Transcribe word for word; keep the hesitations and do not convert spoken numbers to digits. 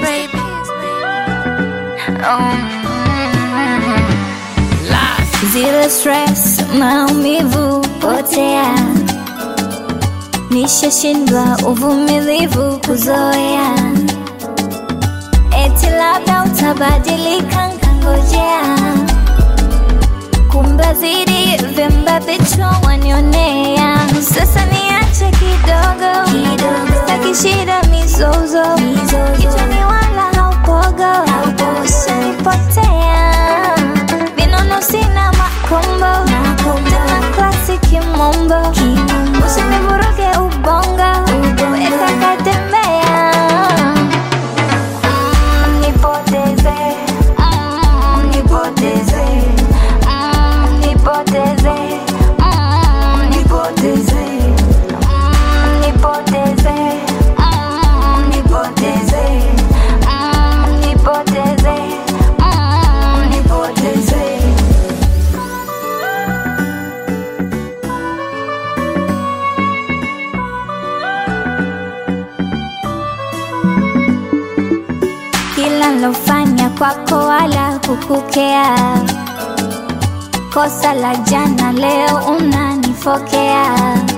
baby. Oh, mm-hmm. Zero stress, maumivu potea. Nishashindwa uvumilivu kuzoea. Eti labda utabadilika nkangojea. Kumbe zidi vimba vichwa wanionea. Sasa niache kidogo, sitaki shida mizozo. Kichwani wala haupogo, ushanipotea. Vinono sina makombo, tena klasi kimombo. Usinivuruge ubongo, weka katembea. Mm, nipoteze, mm, nipoteze, mm, nipoteze, mm, nipoteze, mm, nipoteze, mm, nipoteze, mm, nipoteze, mm, nipoteze. Kila nilofanya kwako wala kukukea. Kosa la jana leo unanifokea.